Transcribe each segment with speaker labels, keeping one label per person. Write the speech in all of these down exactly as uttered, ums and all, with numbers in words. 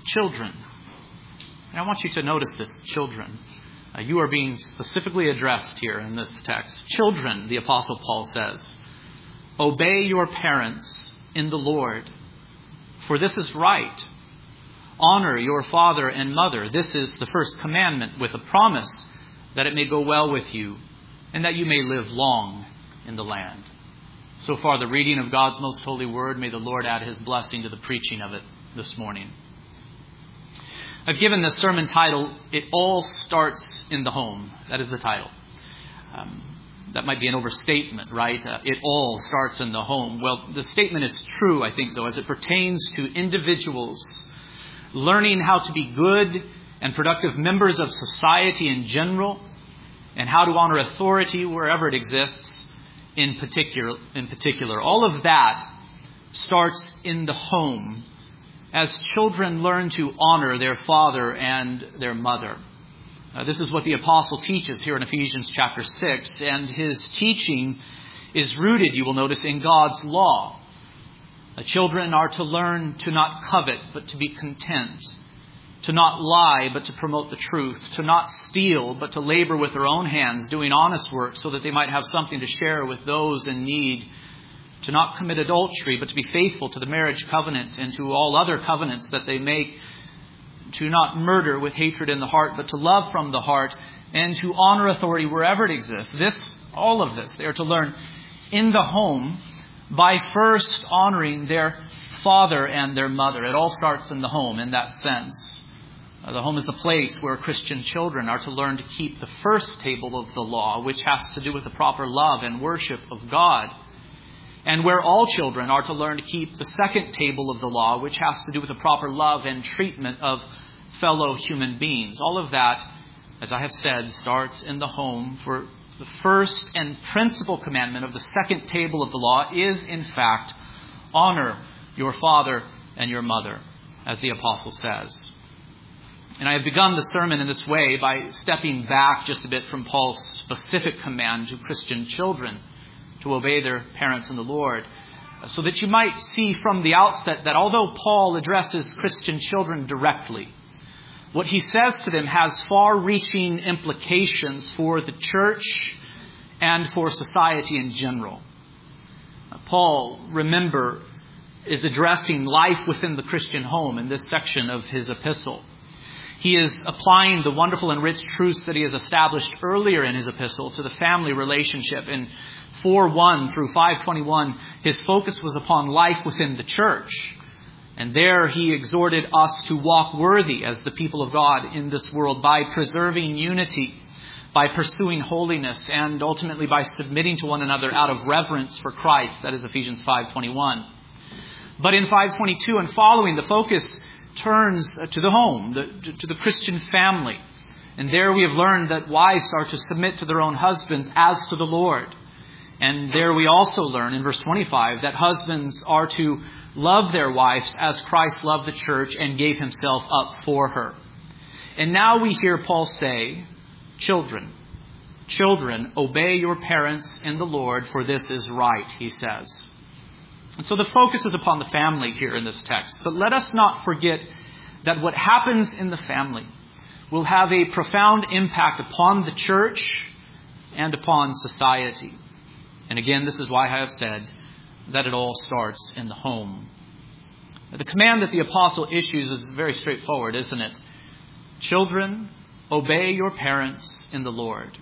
Speaker 1: children. And I want you to notice this, children. Uh, you are being specifically addressed here in this text. Children, the Apostle Paul says, obey your parents in the Lord, for this is right. Honor your father and mother. This is the first commandment with a promise that it may go well with you and that you may live long in the land. So far, the reading of God's most holy word. May the Lord add his blessing to the preaching of it this morning. I've given this sermon title, It All Starts in the Home. That is the title. Um, that might be an overstatement, right? Uh, it all starts in the home. Well, the statement is true, I think, though, as it pertains to individuals learning how to be good and productive members of society in general, and how to honor authority wherever it exists in particular. In particular, all of that starts in the home as children learn to honor their father and their mother. Uh, this is what the apostle teaches here in Ephesians chapter six, and his teaching is rooted, you will notice, in God's law. The children are to learn to not covet, but to be content, to not lie, but to promote the truth, to not steal, but to labor with their own hands, doing honest work so that they might have something to share with those in need, to not commit adultery, but to be faithful to the marriage covenant and to all other covenants that they make, to not murder with hatred in the heart, but to love from the heart, and to honor authority wherever it exists. This, all of this, they are to learn in the home by first honoring their father and their mother. It all starts in the home in that sense. Uh, the home is the place where Christian children are to learn to keep the first table of the law, which has to do with the proper love and worship of God. And where all children are to learn to keep the second table of the law, which has to do with the proper love and treatment of fellow human beings. All of that, as I have said, starts in the home. For the first and principal commandment of the second table of the law is, in fact, honor your father and your mother, as the apostle says. And I have begun the sermon in this way by stepping back just a bit from Paul's specific command to Christian children to obey their parents in the Lord, so that you might see from the outset that although Paul addresses Christian children directly, what he says to them has far-reaching implications for the church and for society in general. Paul, remember, is addressing life within the Christian home in this section of his epistle. He is applying the wonderful and rich truths that he has established earlier in his epistle to the family relationship. In four one through five twenty-one, his focus was upon life within the church. And there he exhorted us to walk worthy as the people of God in this world by preserving unity, by pursuing holiness, and ultimately by submitting to one another out of reverence for Christ. That is Ephesians five twenty-one. But in five twenty-two and following, the focus turns to the home, the, to the Christian family. And there we have learned that wives are to submit to their own husbands as to the Lord. And there we also learn in verse twenty-five that husbands are to love their wives as Christ loved the church and gave himself up for her. And now we hear Paul say, children, children, obey your parents in the Lord, for this is right, he says. And so the focus is upon the family here in this text. But let us not forget that what happens in the family will have a profound impact upon the church and upon society. And again, this is why I have said that it all starts in the home. The command that the apostle issues is very straightforward, isn't it? Children, obey your parents in the Lord.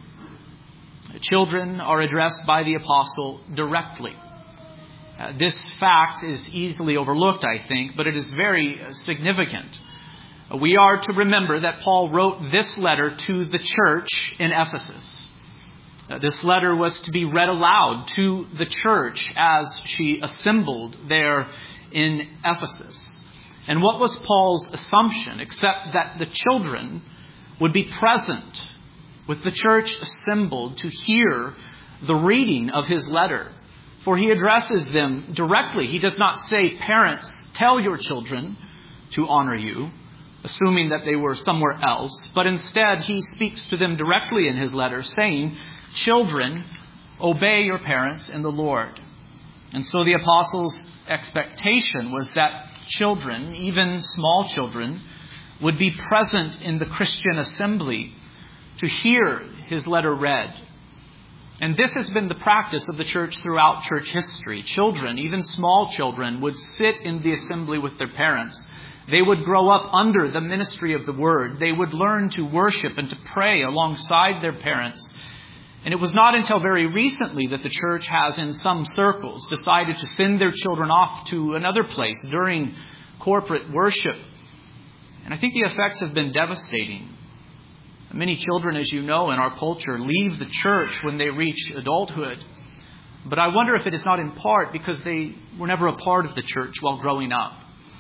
Speaker 1: Children are addressed by the apostle directly. Uh, this fact is easily overlooked, I think, but it is very uh, significant. Uh, we are to remember that Paul wrote this letter to the church in Ephesus. Uh, this letter was to be read aloud to the church as she assembled there in Ephesus. And what was Paul's assumption, except that the children would be present with the church assembled to hear the reading of his letter? For he addresses them directly. He does not say, parents, tell your children to honor you, assuming that they were somewhere else. But instead, he speaks to them directly in his letter, saying, children, obey your parents in the Lord. And so the apostle's expectation was that children, even small children, would be present in the Christian assembly to hear his letter read. And this has been the practice of the church throughout church history. Children, even small children, would sit in the assembly with their parents. They would grow up under the ministry of the Word. They would learn to worship and to pray alongside their parents. And it was not until very recently that the church has, in some circles, decided to send their children off to another place during corporate worship. And I think the effects have been devastating. Many children, as you know, in our culture, leave the church when they reach adulthood. But I wonder if it is not in part because they were never a part of the church while growing up.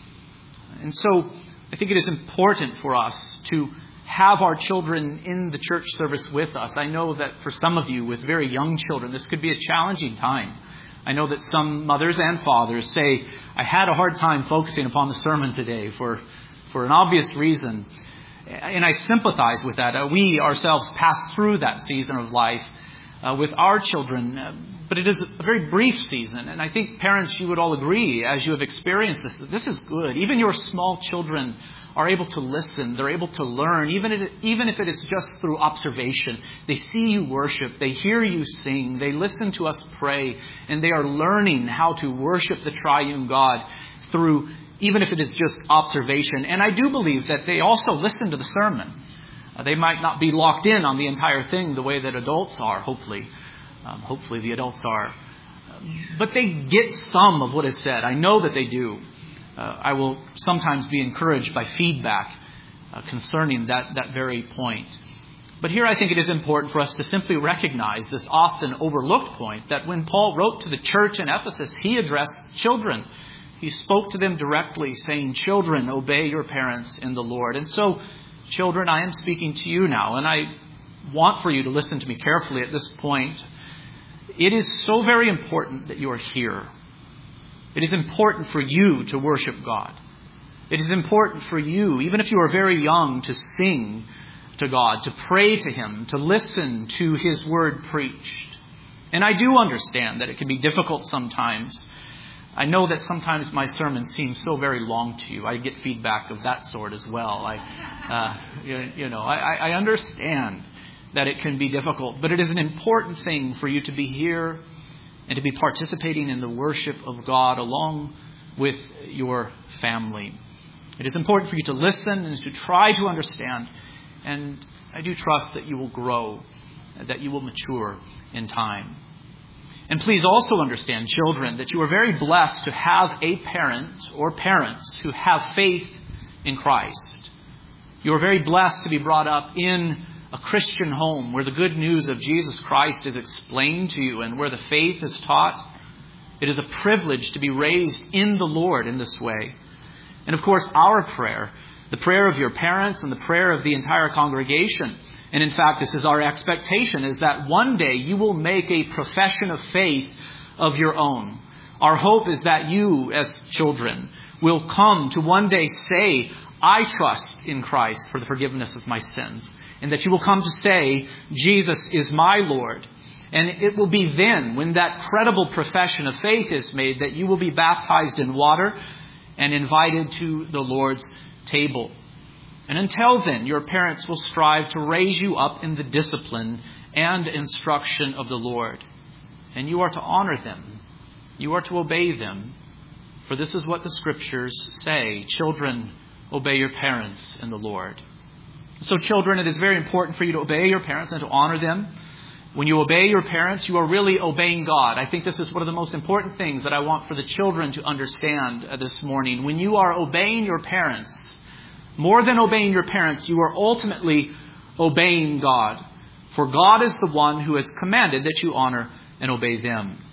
Speaker 1: And so I think it is important for us to have our children in the church service with us. I know that for some of you with very young children, this could be a challenging time. I know that some mothers and fathers say, I had a hard time focusing upon the sermon today for, for an obvious reason. And I sympathize with that. Uh, we ourselves pass through that season of life uh, with our children. Uh, but it is a very brief season. And I think parents, you would all agree, as you have experienced this, that this is good. Even your small children are able to listen. They're able to learn, even if, it, even if it is just through observation. They see you worship. They hear you sing. They listen to us pray. And they are learning how to worship the triune God through, even if it is just observation. And I do believe that they also listen to the sermon. Uh, they might not be locked in on the entire thing the way that adults are, hopefully. Um, hopefully the adults are. But they get some of what is said. I know that they do. Uh, I will sometimes be encouraged by feedback uh, concerning that, that very point. But here I think it is important for us to simply recognize this often overlooked point that when Paul wrote to the church in Ephesus, he addressed children. He spoke to them directly, saying, children, obey your parents in the Lord. And so, children, I am speaking to you now, and I want for you to listen to me carefully at this point. It is so very important that you are here. It is important for you to worship God. It is important for you, even if you are very young, to sing to God, to pray to Him, to listen to His word preached. And I do understand that it can be difficult sometimes. I know that sometimes my sermons seem so very long to you. I get feedback of that sort as well. I, uh, you, you know, I, I understand that it can be difficult, but it is an important thing for you to be here and to be participating in the worship of God along with your family. It is important for you to listen and to try to understand. And I do trust that you will grow, that you will mature in time. And please also understand, children, that you are very blessed to have a parent or parents who have faith in Christ. You are very blessed to be brought up in a Christian home where the good news of Jesus Christ is explained to you and where the faith is taught. It is a privilege to be raised in the Lord in this way. And of course, our prayer, the prayer of your parents and the prayer of the entire congregation, and in fact, this is our expectation, is that one day you will make a profession of faith of your own. Our hope is that you, as children, will come to one day say, I trust in Christ for the forgiveness of my sins. And that you will come to say, Jesus is my Lord. And it will be then, when that credible profession of faith is made, that you will be baptized in water and invited to the Lord's table. And until then, your parents will strive to raise you up in the discipline and instruction of the Lord. And you are to honor them. You are to obey them. For this is what the Scriptures say. Children, obey your parents in the Lord. So children, it is very important for you to obey your parents and to honor them. When you obey your parents, you are really obeying God. I think this is one of the most important things that I want for the children to understand uh, this morning. When you are obeying your parents, more than obeying your parents, you are ultimately obeying God. For God is the one who has commanded that you honor and obey them.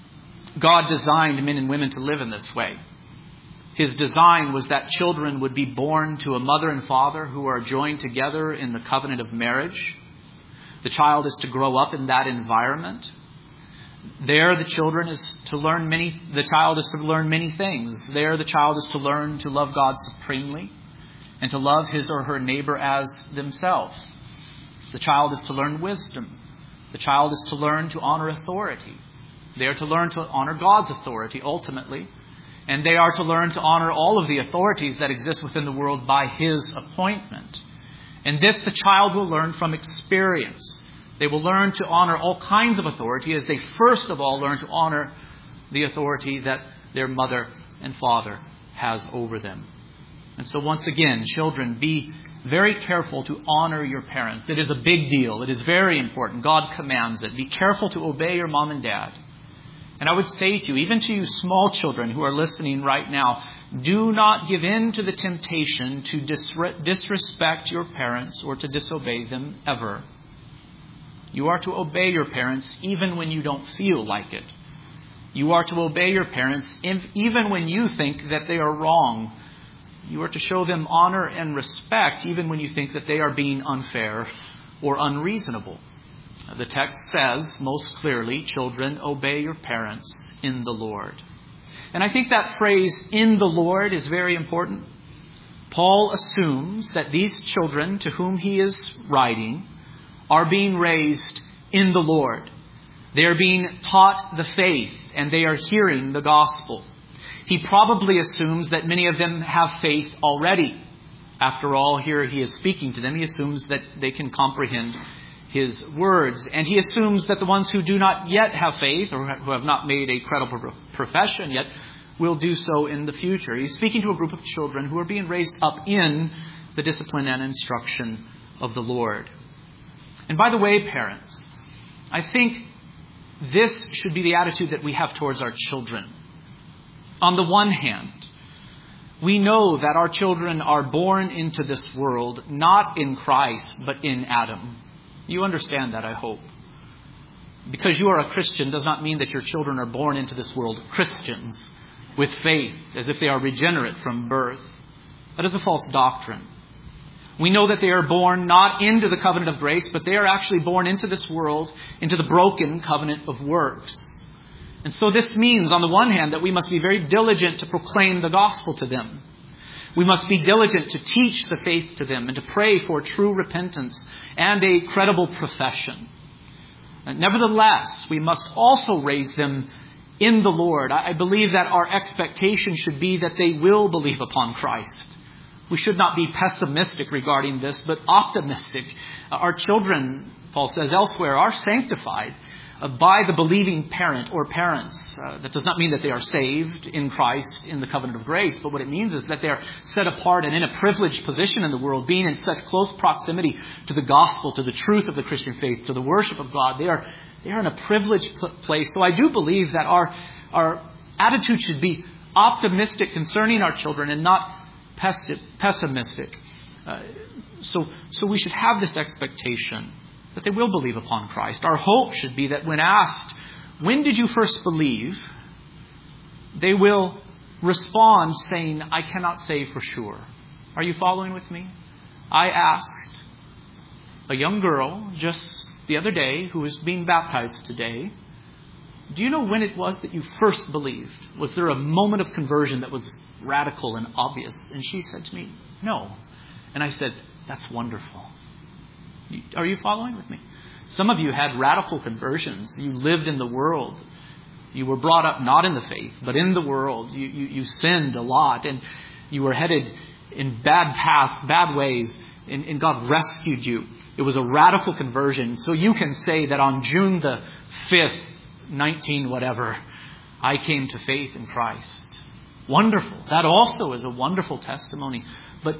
Speaker 1: God designed men and women to live in this way. His design was that children would be born to a mother and father who are joined together in the covenant of marriage. The child is to grow up in that environment. There the children is to learn many, the child is to learn many things. There the child is to learn to love God supremely and to love his or her neighbor as themselves. The child is to learn wisdom. The child is to learn to honor authority. They are to learn to honor God's authority ultimately. And they are to learn to honor all of the authorities that exist within the world by His appointment. And this the child will learn from experience. They will learn to honor all kinds of authority as they first of all learn to honor the authority that their mother and father has over them. And so once again, children, be very careful to honor your parents. It is a big deal. It is very important. God commands it. Be careful to obey your mom and dad. And I would say to you, even to you small children who are listening right now, do not give in to the temptation to disre- disrespect your parents or to disobey them ever. You are to obey your parents even when you don't feel like it. You are to obey your parents even when you think that they are wrong. You are to show them honor and respect even when you think that they are being unfair or unreasonable. The text says most clearly, children, obey your parents in the Lord. And I think that phrase, in the Lord, is very important. Paul assumes that these children to whom he is writing are being raised in the Lord. They are being taught the faith and they are hearing the gospel. He probably assumes that many of them have faith already. After all, here he is speaking to them. He assumes that they can comprehend His words. And he assumes that the ones who do not yet have faith or who have not made a credible profession yet will do so in the future. He's speaking to a group of children who are being raised up in the discipline and instruction of the Lord. And by the way, parents, I think this should be the attitude that we have towards our children. On the one hand, we know that our children are born into this world not in Christ, but in Adam. You understand that, I hope. Because you are a Christian does not mean that your children are born into this world Christians with faith, as if they are regenerate from birth. That is a false doctrine. We know that they are born not into the covenant of grace, but they are actually born into this world, into the broken covenant of works. And so this means, on the one hand, that we must be very diligent to proclaim the gospel to them. We must be diligent to teach the faith to them and to pray for true repentance and a credible profession. And nevertheless, we must also raise them in the Lord. I believe that our expectation should be that they will believe upon Christ. We should not be pessimistic regarding this, but optimistic. Our children, Paul says elsewhere, are sanctified by the believing parent or parents. Uh, that does not mean that they are saved in Christ in the covenant of grace, but what it means is that they are set apart and in a privileged position in the world, being in such close proximity to the gospel, to the truth of the Christian faith, to the worship of God. They are they are in a privileged place. So I do believe that our our attitude should be optimistic concerning our children and not pessimistic. Uh, so so we should have this expectation that they will believe upon Christ. Our hope should be that when asked, when did you first believe? They will respond saying, I cannot say for sure. Are you following with me? I asked a young girl just the other day who is being baptized today, do you know when it was that you first believed? Was there a moment of conversion that was radical and obvious? And she said to me, no. And I said, that's wonderful. Are you following with me? Some of you had radical conversions. You lived in the world. You were brought up not in the faith, but in the world. You, you, you sinned a lot and you were headed in bad paths, bad ways, and, and God rescued you. It was a radical conversion. So you can say that on June the fifth, nineteen whatever, I came to faith in Christ. Wonderful. That also is a wonderful testimony. But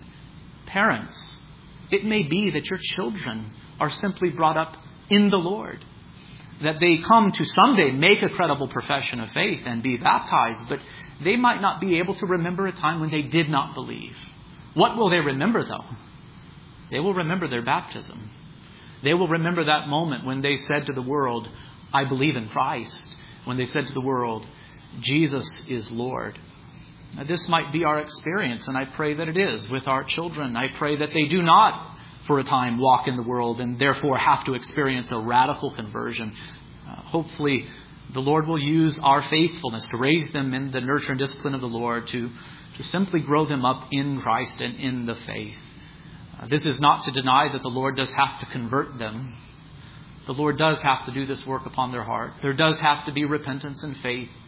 Speaker 1: parents, it may be that your children are simply brought up in the Lord. That they come to someday make a credible profession of faith and be baptized, but they might not be able to remember a time when they did not believe. What will they remember though? They will remember their baptism. They will remember that moment when they said to the world, I believe in Christ. When they said to the world, Jesus is Lord. Now, this might be our experience, and I pray that it is with our children. I pray that they do not, for a time, walk in the world and therefore have to experience a radical conversion. Uh, hopefully, the Lord will use our faithfulness to raise them in the nurture and discipline of the Lord, to, to simply grow them up in Christ and in the faith. Uh, this is not to deny that the Lord does have to convert them. The Lord does have to do this work upon their heart. There does have to be repentance and faith.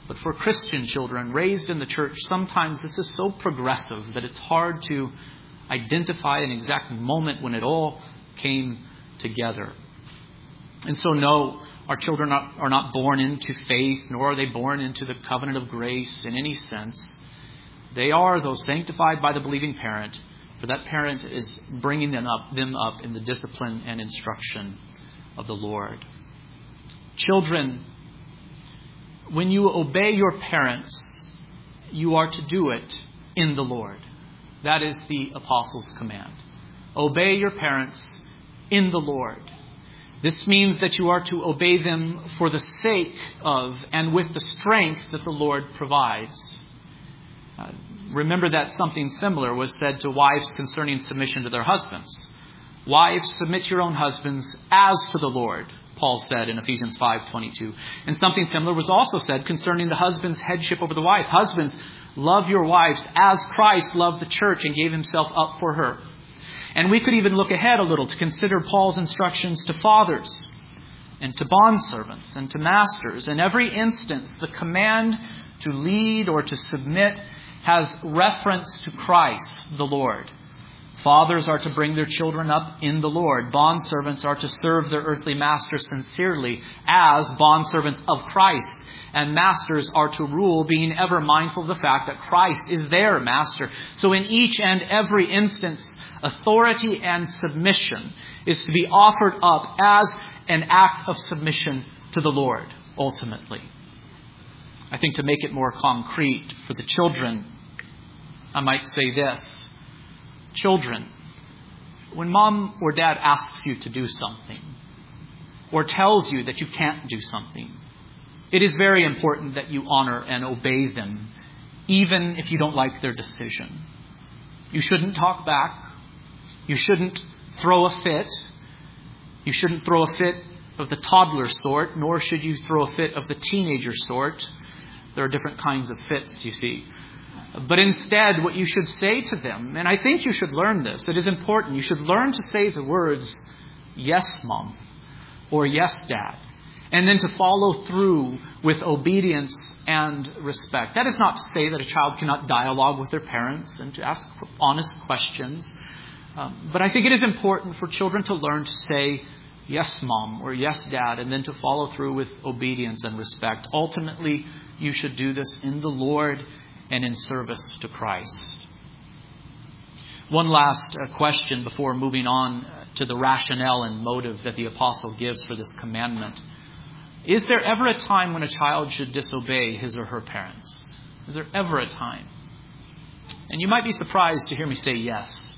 Speaker 1: But for Christian children raised in the church, sometimes this is so progressive that it's hard to identify an exact moment when it all came together. And so no, our children are, are not born into faith, nor are they born into the covenant of grace in any sense. They are, though, sanctified by the believing parent, for that parent is bringing them up, them up in the discipline and instruction of the Lord. Children, when you obey your parents, you are to do it in the Lord. That is the apostles' command. Obey your parents in the Lord. This means that you are to obey them for the sake of and with the strength that the Lord provides. Uh, remember that something similar was said to wives concerning submission to their husbands. Wives, submit your own husbands as to the Lord, Paul said in Ephesians five twenty-two. And something similar was also said concerning the husband's headship over the wife. Husbands, love your wives as Christ loved the church and gave himself up for her. And we could even look ahead a little to consider Paul's instructions to fathers and to bondservants and to masters. In every instance, the command to lead or to submit has reference to Christ, the Lord. Fathers are to bring their children up in the Lord. Bondservants are to serve their earthly masters sincerely as bondservants of Christ. And masters are to rule, being ever mindful of the fact that Christ is their master. So in each and every instance, authority and submission is to be offered up as an act of submission to the Lord, ultimately. I think to make it more concrete for the children, I might say this. Children, when mom or dad asks you to do something or tells you that you can't do something, it is very important that you honor and obey them, even if you don't like their decision. You shouldn't talk back. You shouldn't throw a fit. You shouldn't throw a fit of the toddler sort, nor should you throw a fit of the teenager sort. There are different kinds of fits, you see. But instead, what you should say to them, and I think you should learn this, it is important, you should learn to say the words, yes, Mom, or yes, Dad, and then to follow through with obedience and respect. That is not to say that a child cannot dialogue with their parents and to ask honest questions. Um, but I think it is important for children to learn to say, yes, Mom, or yes, Dad, and then to follow through with obedience and respect. Ultimately, you should do this in the Lord and in service to Christ. One last uh, question before moving on to the rationale and motive that the apostle gives for this commandment. Is there ever a time when a child should disobey his or her parents? Is there ever a time? And you might be surprised to hear me say yes.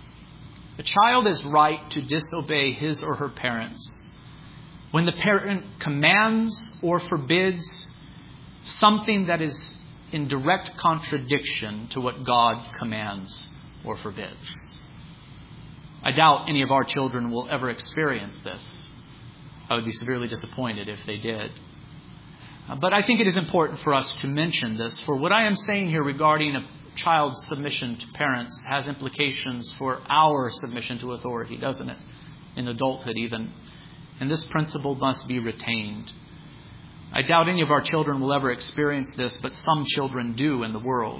Speaker 1: A child is right to disobey his or her parents when the parent commands or forbids something that is in direct contradiction to what God commands or forbids. I doubt any of our children will ever experience this. I would be severely disappointed if they did. But I think it is important for us to mention this, for what I am saying here regarding a child's submission to parents has implications for our submission to authority, doesn't it? In adulthood even. And this principle must be retained. I doubt any of our children will ever experience this, but some children do in the world.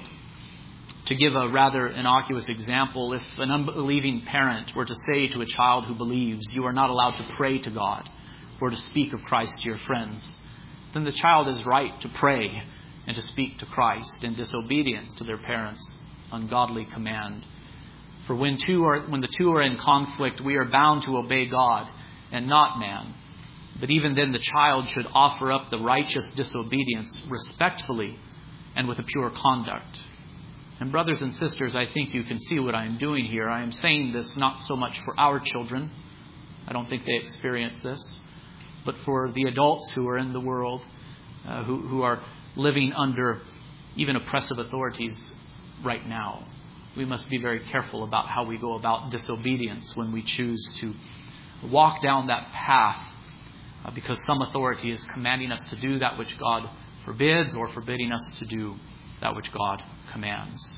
Speaker 1: To give a rather innocuous example, if an unbelieving parent were to say to a child who believes, you are not allowed to pray to God or to speak of Christ to your friends, then the child is right to pray and to speak to Christ in disobedience to their parents' ungodly command. For when two are, when the two are in conflict, we are bound to obey God and not man. But even then, the child should offer up the righteous disobedience respectfully and with a pure conduct. And brothers and sisters, I think you can see what I am doing here. I am saying this not so much for our children. I don't think they experience this. But for the adults who are in the world, uh, who, who are living under even oppressive authorities right now. We must be very careful about how we go about disobedience when we choose to walk down that path uh, because some authority is commanding us to do that which God forbids or forbidding us to do that which God commands.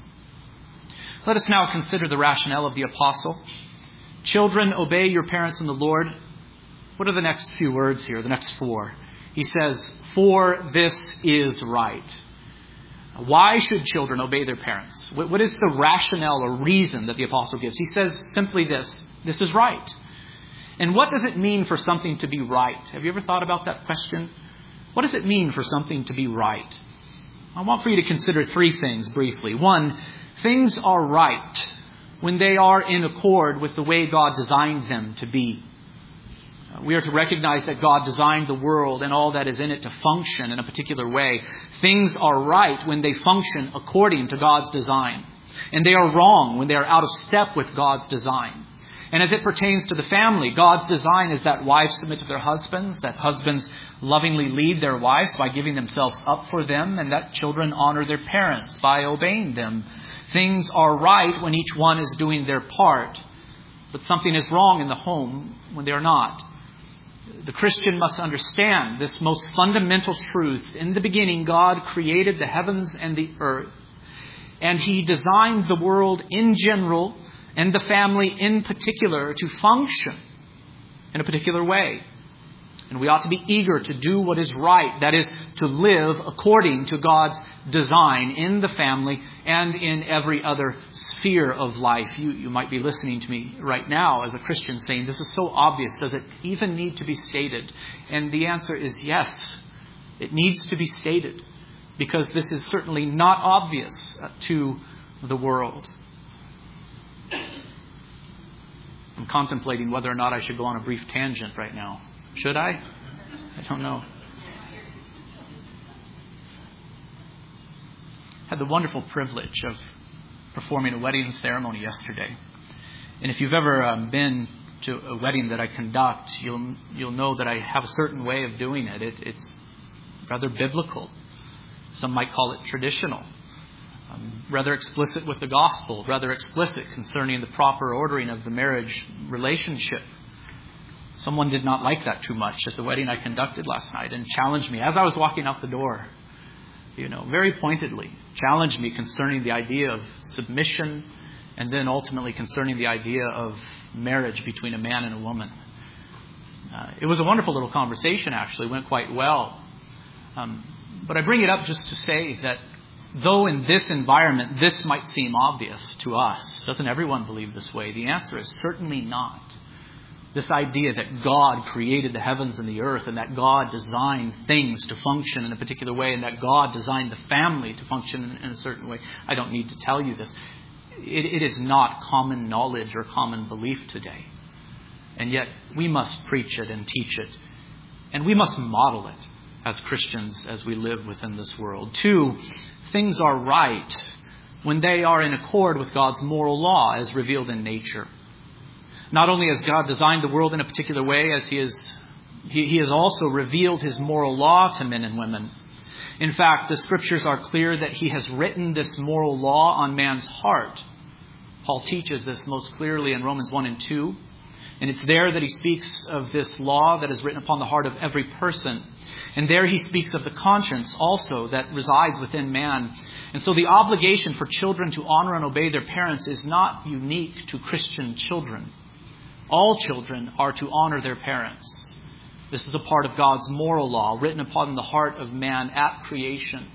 Speaker 1: Let us now consider the rationale of the apostle. Children, obey your parents in the Lord. What are the next few words here, the next four? He says, "For this is right." Why should children obey their parents? What is the rationale or reason that the apostle gives? He says simply this: this is right. And what does it mean for something to be right? Have you ever thought about that question? What does it mean for something to be right? I want for you to consider three things briefly. One, things are right when they are in accord with the way God designed them to be. We are to recognize that God designed the world and all that is in it to function in a particular way. Things are right when they function according to God's design. And they are wrong when they are out of step with God's design. And as it pertains to the family, God's design is that wives submit to their husbands, that husbands lovingly lead their wives by giving themselves up for them, and that children honor their parents by obeying them. Things are right when each one is doing their part, but something is wrong in the home when they are not. The Christian must understand this most fundamental truth. In the beginning, God created the heavens and the earth, and He designed the world in general and the family in particular to function in a particular way. And we ought to be eager to do what is right. That is, to live according to God's design in the family and in every other sphere of life. You, you might be listening to me right now as a Christian saying, this is so obvious. Does it even need to be stated? And the answer is yes. It needs to be stated, because this is certainly not obvious to the world. I'm contemplating whether or not I should go on a brief tangent right now. Should I? I don't know. I had the wonderful privilege of performing a wedding ceremony yesterday. And if you've ever um, been to a wedding that I conduct, you'll you'll know that I have a certain way of doing it. it it's rather biblical. Some might call it traditional. Um, rather explicit with the gospel, rather explicit concerning the proper ordering of the marriage relationship. Someone did not like that too much at the wedding I conducted last night and challenged me as I was walking out the door, you know, very pointedly challenged me concerning the idea of submission, and then ultimately concerning the idea of marriage between a man and a woman. Uh, it was a wonderful little conversation, actually. It went quite well. Um, but I bring it up just to say that though in this environment this might seem obvious to us, doesn't everyone believe this way? The answer is certainly not. This idea that God created the heavens and the earth, and that God designed things to function in a particular way, and that God designed the family to function in a certain way. I don't need to tell you this. It, it is not common knowledge or common belief today. And yet we must preach it and teach it. And we must model it as Christians as we live within this world. Two, things are right when they are in accord with God's moral law as revealed in nature. Not only has God designed the world in a particular way, as He is, He, he has also revealed His moral law to men and women. In fact, the Scriptures are clear that He has written this moral law on man's heart. Paul teaches this most clearly in Romans one and two. And it's there that he speaks of this law that is written upon the heart of every person. And there he speaks of the conscience also that resides within man. And so the obligation for children to honor and obey their parents is not unique to Christian children. All children are to honor their parents. This is a part of God's moral law written upon the heart of man at creation.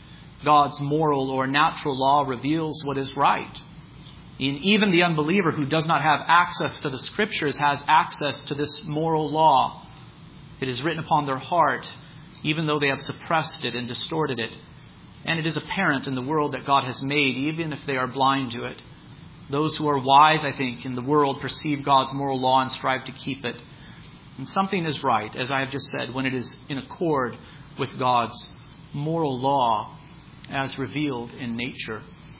Speaker 1: God's moral or natural law reveals what is right. And even the unbeliever who does not have access to the Scriptures has access to this moral law. It is written upon their heart, even though they have suppressed it and distorted it. And it is apparent in the world that God has made, even if they are blind to it. Those who are wise, I think, in the world perceive God's moral law and strive to keep it. And something is right, as I have just said, when it is in accord with God's moral law as revealed in nature.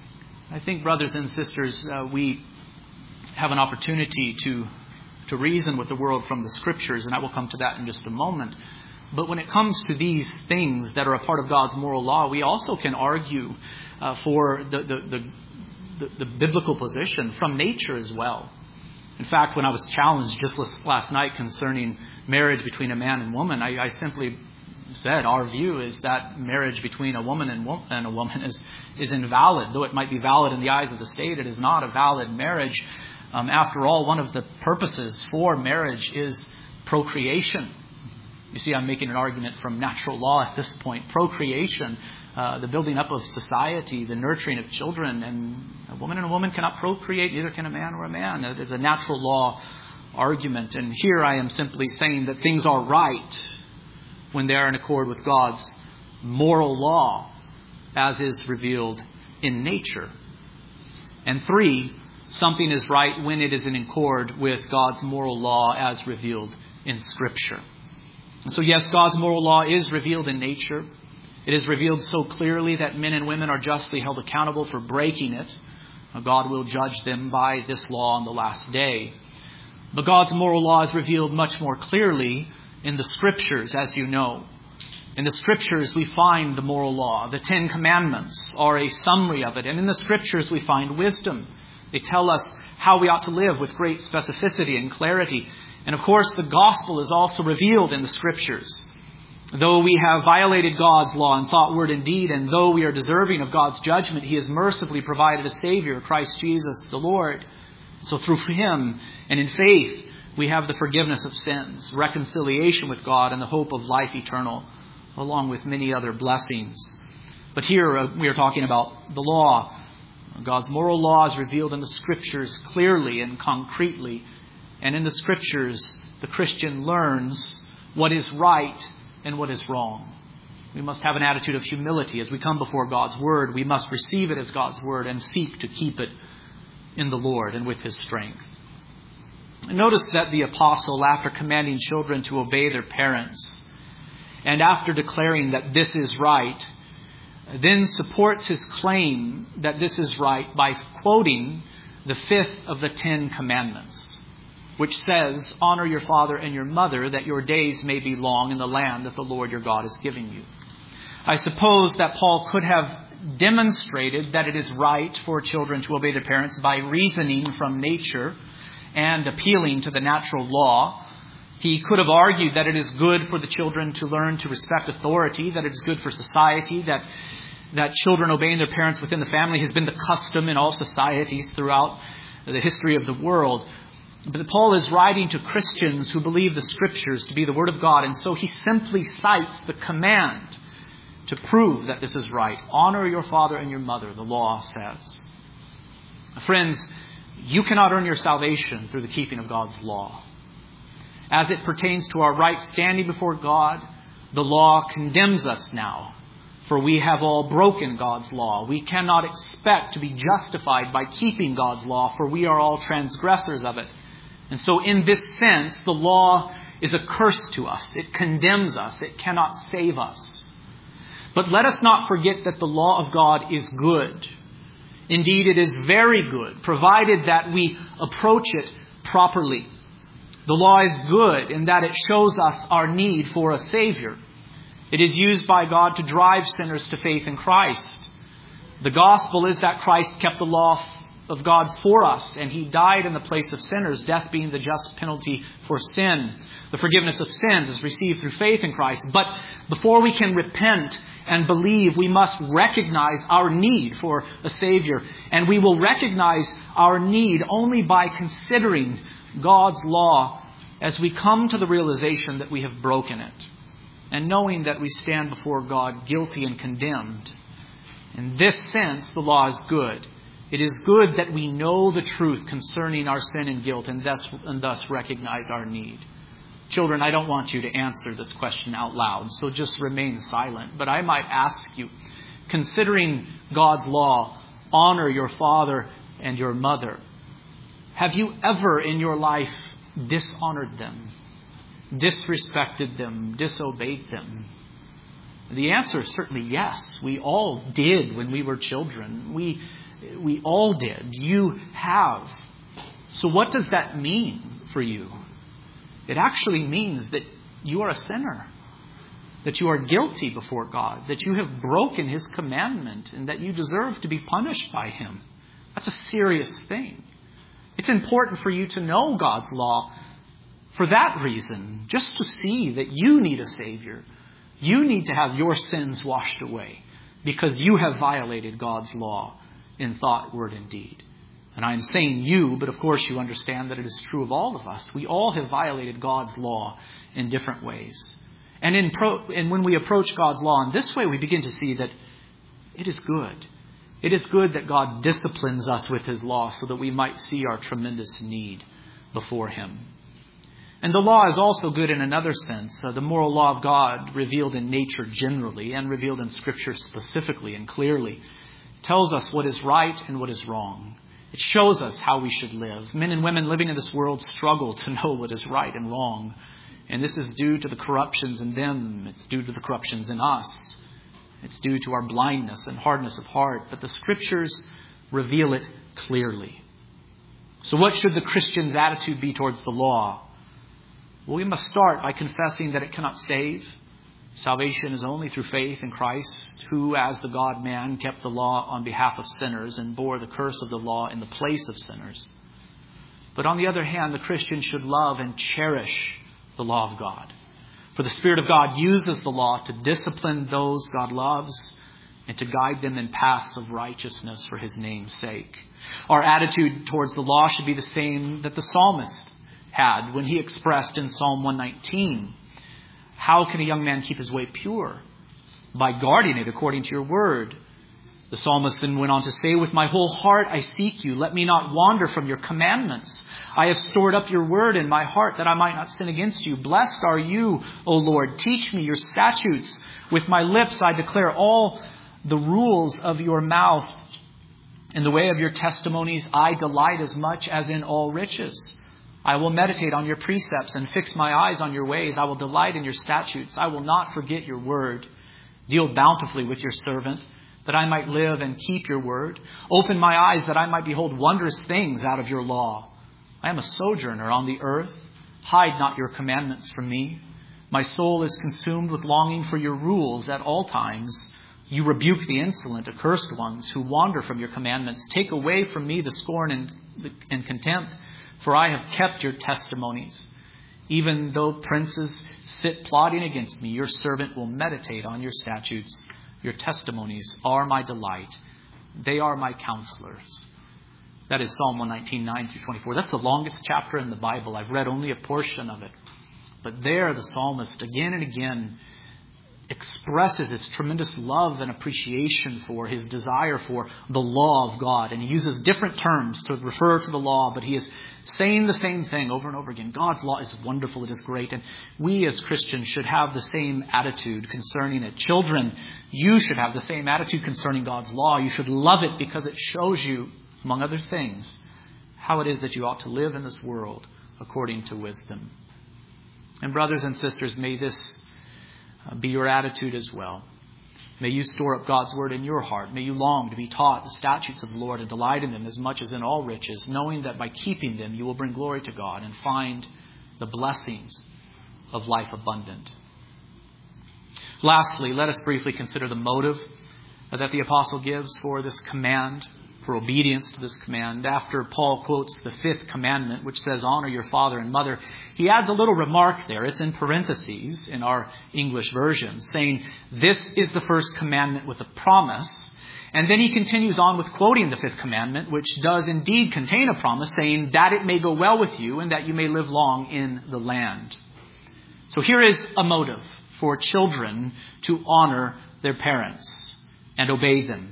Speaker 1: I think, brothers and sisters, uh, we have an opportunity to, to reason with the world from the Scriptures, and I will come to that in just a moment. But when it comes to these things that are a part of God's moral law, we also can argue uh, for the, the, the, the, the biblical position from nature as well. In fact, when I was challenged just last night concerning marriage between a man and woman, I, I simply said our view is that marriage between a woman and, wo- and a woman is, is invalid. Though it might be valid in the eyes of the state, it is not a valid marriage. Um, after all, one of the purposes for marriage is procreation. You see, I'm making an argument from natural law at this point. Procreation, uh, the building up of society, the nurturing of children. And a woman and a woman cannot procreate, neither can a man or a man. It is a natural law argument. And here I am simply saying that things are right when they are in accord with God's moral law, as is revealed in nature. And three, something is right when it is in accord with God's moral law as revealed in Scripture. And so yes, God's moral law is revealed in nature. It is revealed so clearly that men and women are justly held accountable for breaking it. God will judge them by this law on the last day. But God's moral law is revealed much more clearly in the Scriptures, as you know. In the Scriptures, we find the moral law. The Ten Commandments are a summary of it. And in the Scriptures, we find wisdom. They tell us how we ought to live with great specificity and clarity. And of course, the gospel is also revealed in the Scriptures. Though we have violated God's law in thought, word, and deed, and though we are deserving of God's judgment, He has mercifully provided a Savior, Christ Jesus the Lord. So through Him and in faith, we have the forgiveness of sins, reconciliation with God, and the hope of life eternal, along with many other blessings. But here uh, we are talking about the law. God's moral law is revealed in the Scriptures clearly and concretely. And in the Scriptures, the Christian learns what is right and what is wrong. We must have an attitude of humility. As we come before God's Word, we must receive it as God's Word and seek to keep it in the Lord and with His strength. Notice that the apostle, after commanding children to obey their parents, and after declaring that this is right, then supports his claim that this is right by quoting the fifth of the Ten Commandments, which says, "Honor your father and your mother, that your days may be long in the land that the Lord your God is giving you." I suppose that Paul could have demonstrated that it is right for children to obey their parents by reasoning from nature and appealing to the natural law. He could have argued that it is good for the children to learn to respect authority, that it is good for society, that that children obeying their parents within the family has been the custom in all societies throughout the history of the world. But Paul is writing to Christians who believe the Scriptures to be the Word of God, and so he simply cites the command to prove that this is right. Honor your father and your mother, the law says. Friends, you cannot earn your salvation through the keeping of God's law. As it pertains to our right standing before God, the law condemns us now, for we have all broken God's law. We cannot expect to be justified by keeping God's law, for we are all transgressors of it. And so in this sense, the law is a curse to us. It condemns us. It cannot save us. But let us not forget that the law of God is good. Indeed, it is very good, provided that we approach it properly. The law is good in that it shows us our need for a Savior. It is used by God to drive sinners to faith in Christ. The gospel is that Christ kept the law of God for us, and He died in the place of sinners, death being the just penalty for sin. The forgiveness of sins is received through faith in Christ. But before we can repent and believe, we must recognize our need for a Savior. And we will recognize our need only by considering God's law as we come to the realization that we have broken it, and knowing that we stand before God guilty and condemned. In this sense, the law is good. It is good that we know the truth concerning our sin and guilt, and thus, and thus recognize our need. Children, I don't want you to answer this question out loud, so just remain silent. But I might ask you, considering God's law, honor your father and your mother. Have you ever in your life dishonored them, disrespected them, disobeyed them? The answer is certainly yes. We all did when we were children. We, we all did. You have. So what does that mean for you? It actually means that you are a sinner, that you are guilty before God, that you have broken His commandment, and that you deserve to be punished by Him. That's a serious thing. It's important for you to know God's law for that reason, just to see that you need a Savior. You need to have your sins washed away because you have violated God's law in thought, word, and deed. And I'm saying you, but of course you understand that it is true of all of us. We all have violated God's law in different ways. And, in pro, and when we approach God's law in this way, we begin to see that it is good. It is good that God disciplines us with His law so that we might see our tremendous need before Him. And the law is also good in another sense. Uh, the moral law of God, revealed in nature generally and revealed in Scripture specifically and clearly, tells us what is right and what is wrong. It shows us how we should live. Men and women living in this world struggle to know what is right and wrong. And this is due to the corruptions in them. It's due to the corruptions in us. It's due to our blindness and hardness of heart. But the Scriptures reveal it clearly. So what should the Christian's attitude be towards the law? Well, we must start by confessing that it cannot save. Salvation is only through faith in Christ, who, as the God-man, kept the law on behalf of sinners and bore the curse of the law in the place of sinners. But on the other hand, the Christian should love and cherish the law of God. For the Spirit of God uses the law to discipline those God loves and to guide them in paths of righteousness for His name's sake. Our attitude towards the law should be the same that the psalmist had when he expressed in Psalm one nineteen, "How can a young man keep his way pure? By guarding it according to your word." The psalmist then went on to say, "With my whole heart I seek you. Let me not wander from your commandments. I have stored up your word in my heart that I might not sin against you. Blessed are you, O Lord. Teach me your statutes. With my lips I declare all the rules of your mouth. In the way of your testimonies I delight as much as in all riches. I will meditate on your precepts and fix my eyes on your ways. I will delight in your statutes. I will not forget your word. Deal bountifully with your servant, that I might live and keep your word. Open my eyes that I might behold wondrous things out of your law. I am a sojourner on the earth. Hide not your commandments from me. My soul is consumed with longing for your rules at all times. You rebuke the insolent, accursed ones who wander from your commandments. Take away from me the scorn and, and contempt, for I have kept your testimonies. Even though princes sit plotting against me, your servant will meditate on your statutes. Your testimonies are my delight. They are my counselors." That is Psalm one nineteen, nine through twenty-four. That's the longest chapter in the Bible. I've read only a portion of it. But there the psalmist again and again expresses his tremendous love and appreciation for, his desire for the law of God. And he uses different terms to refer to the law, but he is saying the same thing over and over again. God's law is wonderful. It is great. And we as Christians should have the same attitude concerning it. Children, you should have the same attitude concerning God's law. You should love it because it shows you, among other things, how it is that you ought to live in this world according to wisdom. And brothers and sisters, may this be your attitude as well. May you store up God's word in your heart. May you long to be taught the statutes of the Lord and delight in them as much as in all riches, knowing that by keeping them you will bring glory to God and find the blessings of life abundant. Lastly, let us briefly consider the motive that the apostle gives for this command, for obedience to this command. After Paul quotes the fifth commandment, which says, "Honor your father and mother," he adds a little remark there. It's in parentheses in our English version, saying, "This is the first commandment with a promise." And then he continues on with quoting the fifth commandment, which does indeed contain a promise, saying, "That it may go well with you and that you may live long in the land." So here is a motive for children to honor their parents and obey them.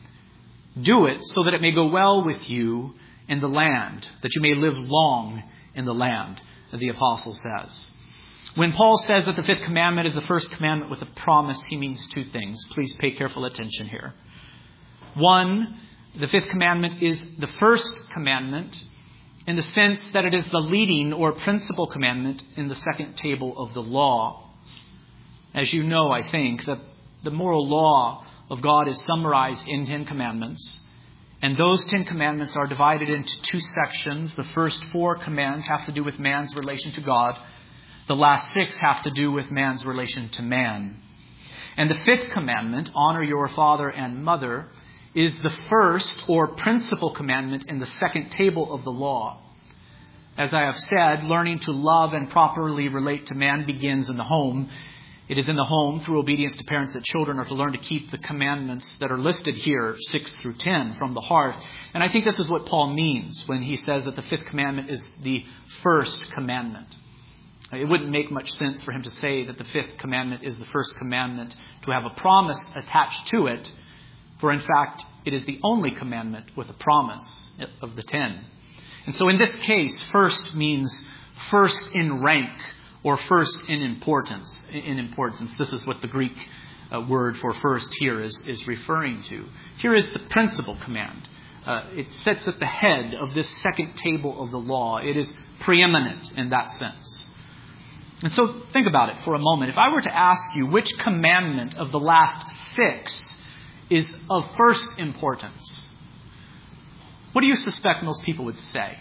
Speaker 1: Do it so that it may go well with you in the land, that you may live long in the land, the apostle says. When Paul says that the fifth commandment is the first commandment with a promise, he means two things. Please pay careful attention here. One, the fifth commandment is the first commandment in the sense that it is the leading or principal commandment in the second table of the law. As you know, I think, that the moral law of God is summarized in Ten Commandments. And those Ten Commandments are divided into two sections. The first four commands have to do with man's relation to God. The last six have to do with man's relation to man. And the fifth commandment, "Honor your father and mother," is the first or principal commandment in the second table of the law. As I have said, learning to love and properly relate to man begins in the home. It is in the home, through obedience to parents, that children are to learn to keep the commandments that are listed here, six through ten, from the heart. And I think this is what Paul means when he says that the fifth commandment is the first commandment. It wouldn't make much sense for him to say that the fifth commandment is the first commandment to have a promise attached to it, for in fact, it is the only commandment with a promise of the ten. And so in this case, first means first in rank or first in importance. In importance, this is what the Greek uh, word for first here is, is referring to. Here is the principal command. Uh, it sits at the head of this second table of the law. It is preeminent in that sense. And so think about it for a moment. If I were to ask you which commandment of the last six is of first importance, what do you suspect most people would say?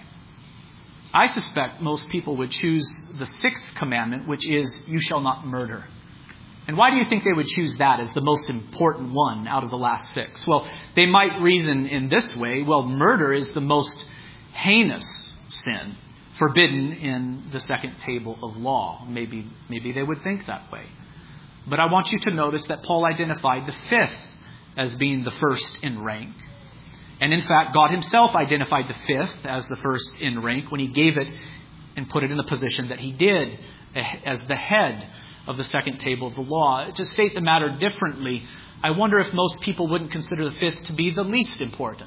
Speaker 1: I suspect most people would choose the sixth commandment, which is, you shall not murder. And why do you think they would choose that as the most important one out of the last six? Well, they might reason in this way, well, murder is the most heinous sin forbidden in the second table of law. Maybe, maybe they would think that way. But I want you to notice that Paul identified the fifth as being the first in rank. And in fact, God himself identified the fifth as the first in rank when he gave it and put it in the position that he did as the head of the second table of the law. To state the matter differently, I wonder if most people wouldn't consider the fifth to be the least important.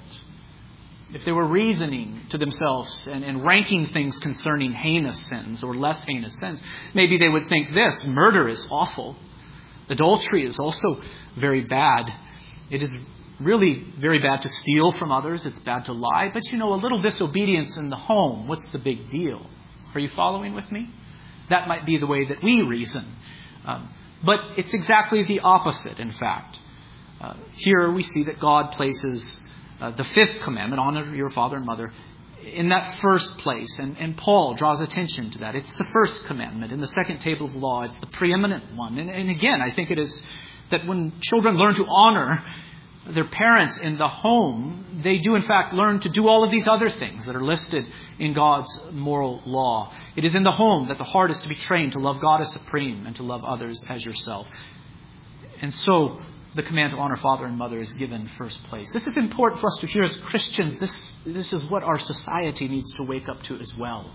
Speaker 1: If they were reasoning to themselves and, and ranking things concerning heinous sins or less heinous sins, maybe they would think this: murder is awful. Adultery is also very bad. It is really very bad to steal from others. It's bad to lie. But you know, a little disobedience in the home, what's the big deal? Are you following with me? That might be the way that we reason. Um, but it's exactly the opposite, in fact. Uh, here we see that God places uh, the fifth commandment, honor your father and mother, in that first place. And, and Paul draws attention to that. It's the first commandment. In the second table of the law, it's the preeminent one. And, and again, I think it is that when children learn to honor their parents in the home, they do in fact learn to do all of these other things that are listed in God's moral law. It is in the home that the heart is to be trained to love God as supreme and to love others as yourself. And so the command to honor father and mother is given first place. This is important for us to hear as Christians. This, this is what our society needs to wake up to as well.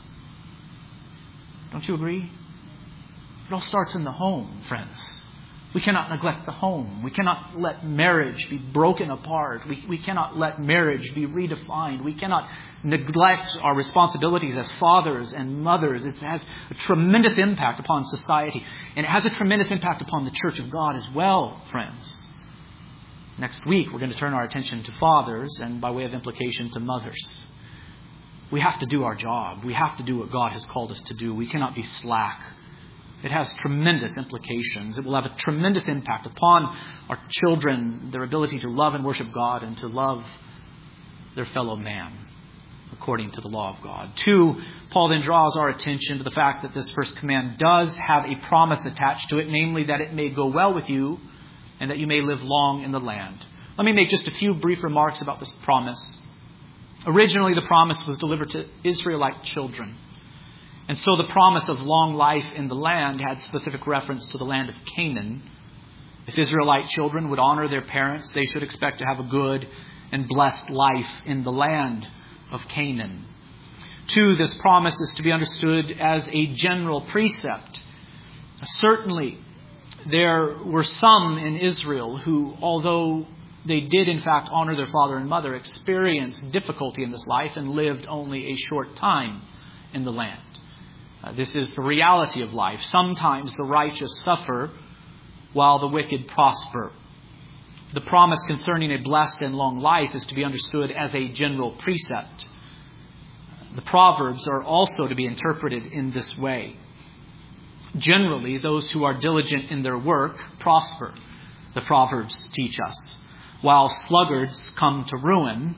Speaker 1: Don't you agree? It all starts in the home, friends. We cannot neglect the home. We cannot let marriage be broken apart. We, we cannot let marriage be redefined. We cannot neglect our responsibilities as fathers and mothers. It has a tremendous impact upon society. And it has a tremendous impact upon the church of God as well, friends. Next week, we're going to turn our attention to fathers and, by way of implication, to mothers. We have to do our job. We have to do what God has called us to do. We cannot be slack. It has tremendous implications. It will have a tremendous impact upon our children, their ability to love and worship God and to love their fellow man according to the law of God. Two, Paul then draws our attention to the fact that this first command does have a promise attached to it, namely that it may go well with you and that you may live long in the land. Let me make just a few brief remarks about this promise. Originally, the promise was delivered to Israelite children. And so the promise of long life in the land had specific reference to the land of Canaan. If Israelite children would honor their parents, they should expect to have a good and blessed life in the land of Canaan. Two, this promise is to be understood as a general precept. Certainly, there were some in Israel who, although they did in fact honor their father and mother, experienced difficulty in this life and lived only a short time in the land. Uh, this is the reality of life. Sometimes the righteous suffer while the wicked prosper. The promise concerning a blessed and long life is to be understood as a general precept. The Proverbs are also to be interpreted in this way. Generally, those who are diligent in their work prosper, the Proverbs teach us, while sluggards come to ruin.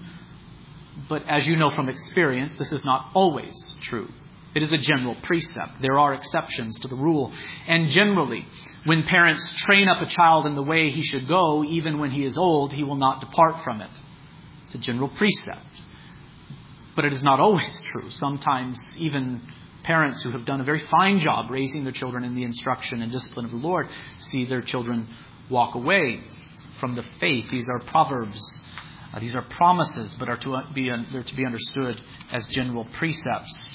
Speaker 1: But as you know from experience, this is not always true. It is a general precept. There are exceptions to the rule. And generally, when parents train up a child in the way he should go, even when he is old, he will not depart from it. It's a general precept. But it is not always true. Sometimes even parents who have done a very fine job raising their children in the instruction and discipline of the Lord see their children walk away from the faith. These are proverbs. Uh, these are promises, but are to be, they're to be understood as general precepts.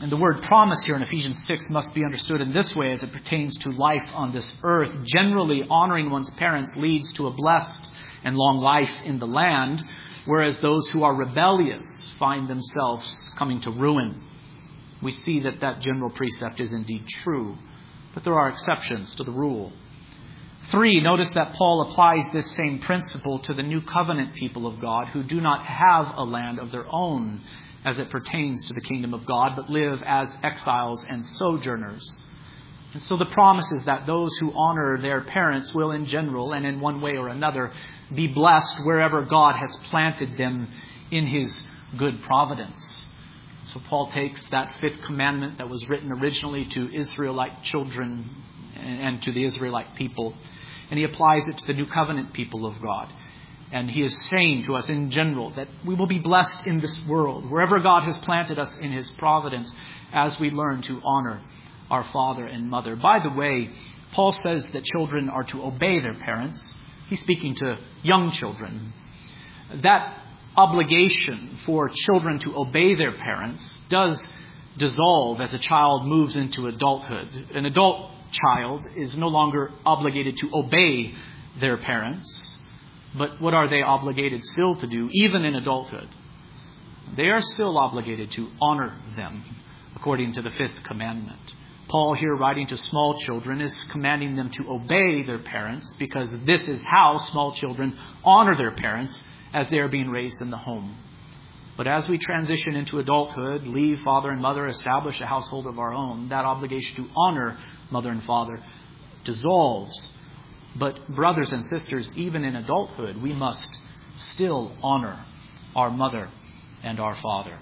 Speaker 2: And the word promise here in Ephesians six must be understood in this way as it pertains to life on this earth. Generally, honoring one's parents leads to a blessed and long life in the land, whereas those who are rebellious find themselves coming to ruin. We see that that general precept is indeed true, but there are exceptions to the rule. Three, notice that Paul applies this same principle to the new covenant people of God who do not have a land of their own as it pertains to the kingdom of God, but live as exiles and sojourners. And so the promise is that those who honor their parents will in general and in one way or another be blessed wherever God has planted them in his good providence. So Paul takes that fifth commandment that was written originally to Israelite children and to the Israelite people, and he applies it to the new covenant people of God. And he is saying to us in general that we will be blessed in this world, wherever God has planted us in his providence, as we learn to honor our father and mother. By the way, Paul says that children are to obey their parents. He's speaking to young children. That obligation for children to obey their parents does dissolve as a child moves into adulthood. An adult child is no longer obligated to obey their parents. But what are they obligated still to do, even in adulthood? They are still obligated to honor them, according to the fifth commandment. Paul here, writing to small children, is commanding them to obey their parents, because this is how small children honor their parents as they are being raised in the home. But as we transition into adulthood, leave father and mother, establish a household of our own, that obligation to honor mother and father dissolves. But brothers and sisters, even in adulthood, we must still honor our mother and our father.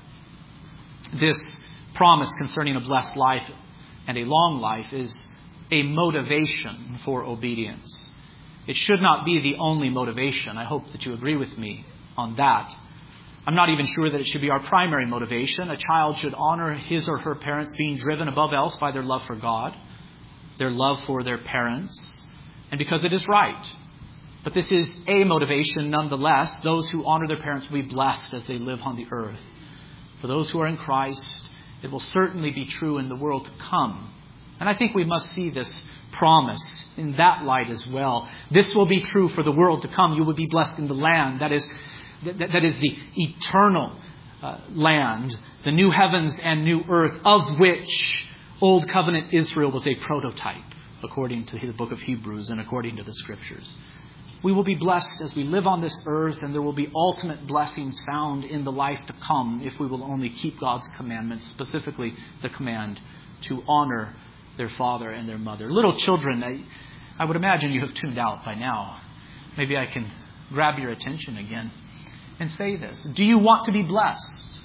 Speaker 2: This promise concerning a blessed life and a long life is a motivation for obedience. It should not be the only motivation. I hope that you agree with me on that. I'm not even sure that it should be our primary motivation. A child should honor his or her parents, being driven above else by their love for God, their love for their parents, and because it is right. But this is a motivation nonetheless. Those who honor their parents will be blessed as they live on the earth. For those who are in Christ, it will certainly be true in the world to come. And I think we must see this promise in that light as well. This will be true for the world to come. You will be blessed in the land. That is, that, that is the eternal uh, land, the new heavens and new earth, of which Old Covenant Israel was a prototype, according to the book of Hebrews and according to the Scriptures. We will be blessed as we live on this earth, and there will be ultimate blessings found in the life to come if we will only keep God's commandments, specifically the command to honor their father and their mother. Little children, I, I would imagine you have tuned out by now. Maybe I can grab your attention again and say this. Do you want to be blessed?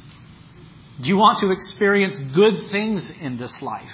Speaker 2: Do you want to experience good things in this life?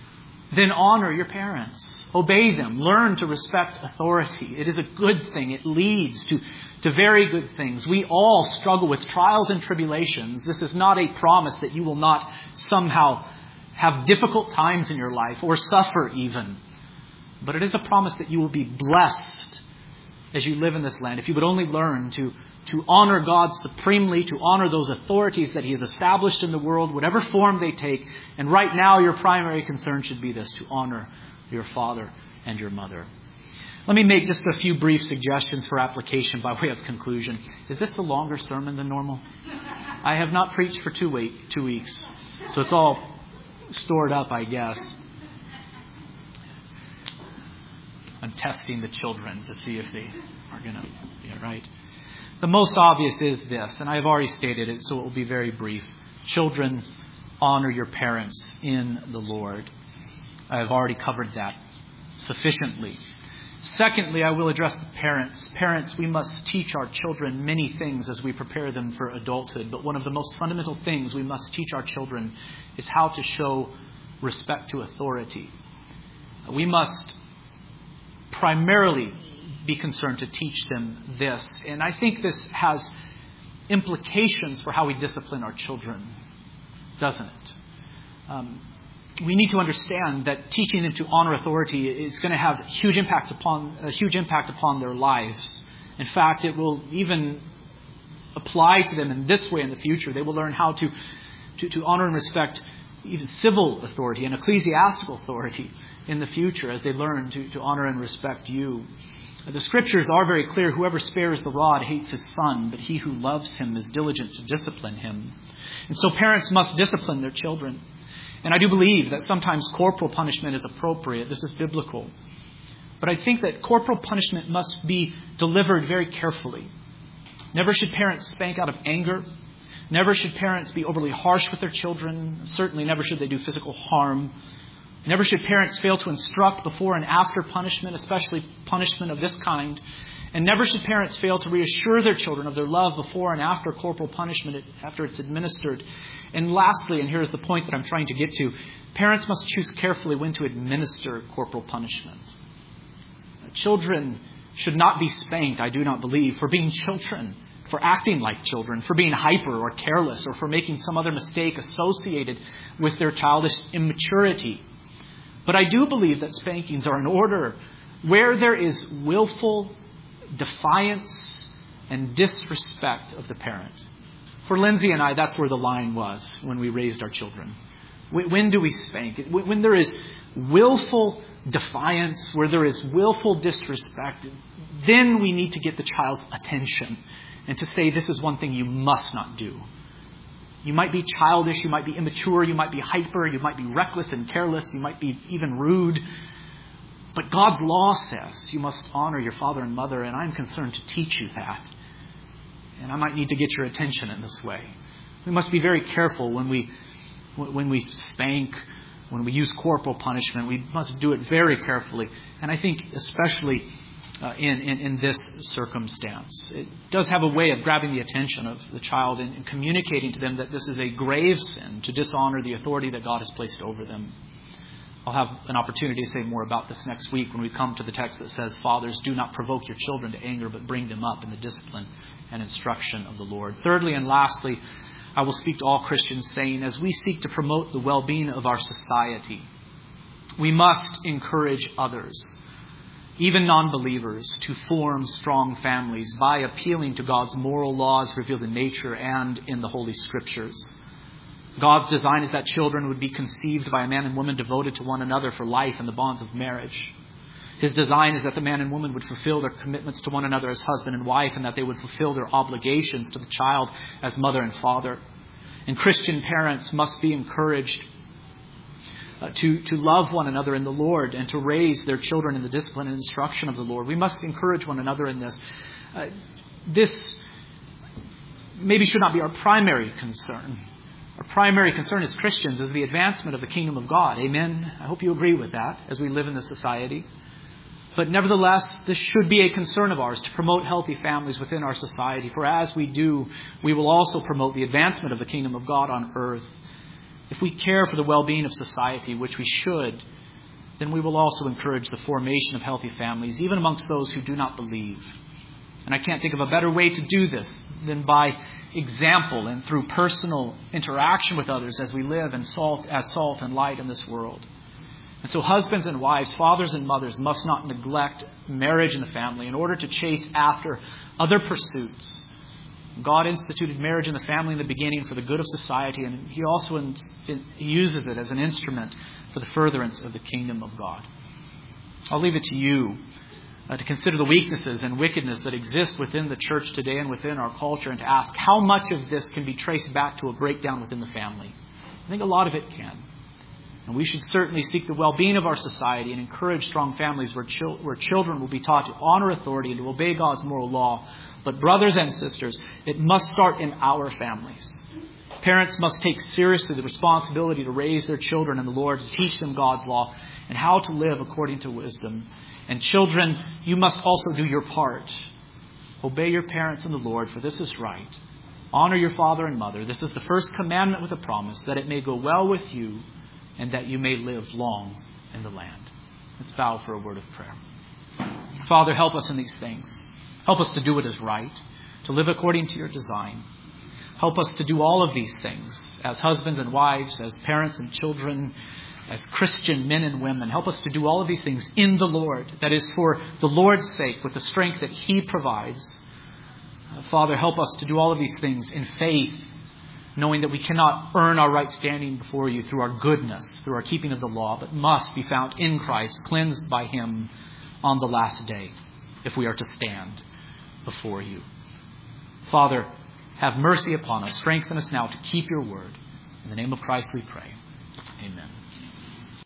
Speaker 2: Then honor your parents. Obey them. Learn to respect authority. It is a good thing. It leads to, to very good things. We all struggle with trials and tribulations. This is not a promise that you will not somehow have difficult times in your life or suffer even. But it is a promise that you will be blessed as you live in this land. If you would only learn to to honor God supremely, to honor those authorities that He has established in the world, whatever form they take. And right now, your primary concern should be this, to honor your father and your mother. Let me make just a few brief suggestions for application by way of conclusion. Is this a longer sermon than normal? I have not preached for two, week, two weeks, so it's all stored up, I guess. I'm testing the children to see if they are going to be right. The most obvious is this, and I've already stated it, so it will be very brief. Children, honor your parents in the Lord. I've already covered that sufficiently. Secondly, I will address the parents. Parents, we must teach our children many things as we prepare them for adulthood. But one of the most fundamental things we must teach our children is how to show respect to authority. We must primarily be concerned to teach them this. And I think this has implications for how we discipline our children, doesn't it? Um, we need to understand that teaching them to honor authority is going to have huge impacts upon a huge impact upon their lives. In fact, it will even apply to them in this way in the future. They will learn how to, to, to honor and respect even civil authority and ecclesiastical authority in the future as they learn to, to honor and respect you. The Scriptures are very clear. Whoever spares the rod hates his son, but he who loves him is diligent to discipline him. And so parents must discipline their children. And I do believe that sometimes corporal punishment is appropriate. This is biblical. But I think that corporal punishment must be delivered very carefully. Never should parents spank out of anger. Never should parents be overly harsh with their children. Certainly never should they do physical harm. Never should parents fail to instruct before and after punishment, especially punishment of this kind. And never should parents fail to reassure their children of their love before and after corporal punishment, after it's administered. And lastly, and here's the point that I'm trying to get to, parents must choose carefully when to administer corporal punishment. Children should not be spanked, I do not believe, for being children, for acting like children, for being hyper or careless, or for making some other mistake associated with their childish immaturity. But I do believe that spankings are in order where there is willful defiance and disrespect of the parent. For Lindsay and I, that's where the line was when we raised our children. When do we spank? When there is willful defiance, where there is willful disrespect, then we need to get the child's attention and to say, this is one thing you must not do. You might be childish, you might be immature, you might be hyper, you might be reckless and careless, you might be even rude. But God's law says you must honor your father and mother, and I'm concerned to teach you that. And I might need to get your attention in this way. We must be very careful when we when we spank, when we use corporal punishment. We must do it very carefully. And I think especially uh, in, in, in this circumstance, it does have a way of grabbing the attention of the child and, and communicating to them that this is a grave sin to dishonor the authority that God has placed over them. I'll have an opportunity to say more about this next week when we come to the text that says, fathers, do not provoke your children to anger, but bring them up in the discipline and instruction of the Lord. Thirdly and lastly, I will speak to all Christians saying, as we seek to promote the well-being of our society, we must encourage others, even non-believers, to form strong families by appealing to God's moral laws revealed in nature and in the Holy Scriptures. God's design is that children would be conceived by a man and woman devoted to one another for life in the bonds of marriage. His design is that the man and woman would fulfill their commitments to one another as husband and wife, and that they would fulfill their obligations to the child as mother and father. And Christian parents must be encouraged uh, to, to love one another in the Lord and to raise their children in the discipline and instruction of the Lord. We must encourage one another in this. Uh, this maybe should not be our primary concern. Our primary concern as Christians is the advancement of the kingdom of God. Amen? I hope you agree with that as we live in this society. But nevertheless, this should be a concern of ours to promote healthy families within our society. For as we do, we will also promote the advancement of the kingdom of God on earth. If we care for the well-being of society, which we should, then we will also encourage the formation of healthy families, even amongst those who do not believe. And I can't think of a better way to do this than by example and through personal interaction with others as we live and salt, as salt and light in this world. And so husbands and wives, fathers and mothers must not neglect marriage and the family in order to chase after other pursuits. God instituted marriage and the family in the beginning for the good of society, and He also in, in, he uses it as an instrument for the furtherance of the kingdom of God. I'll leave it to you uh, to consider the weaknesses and wickedness that exist within the church today and within our culture, and to ask how much of this can be traced back to a breakdown within the family. I think a lot of it can. And we should certainly seek the well-being of our society and encourage strong families where, chil- where children will be taught to honor authority and to obey God's moral law. But brothers and sisters, it must start in our families. Parents must take seriously the responsibility to raise their children in the Lord, to teach them God's law and how to live according to wisdom. And children, you must also do your part. Obey your parents in the Lord, for this is right. Honor your father and mother. This is the first commandment with a promise, that it may go well with you and that you may live long in the land. Let's bow for a word of prayer. Father, help us in these things. Help us to do what is right, to live according to your design. Help us to do all of these things as husbands and wives, as parents and children, as Christian men and women. Help us to do all of these things in the Lord. That is, for the Lord's sake, with the strength that He provides. Uh, Father, help us to do all of these things in faith, knowing that we cannot earn our right standing before you through our goodness, through our keeping of the law, but must be found in Christ, cleansed by him on the last day, if we are to stand before you. Father, have mercy upon us. Strengthen us now to keep your word. In the name of Christ we pray.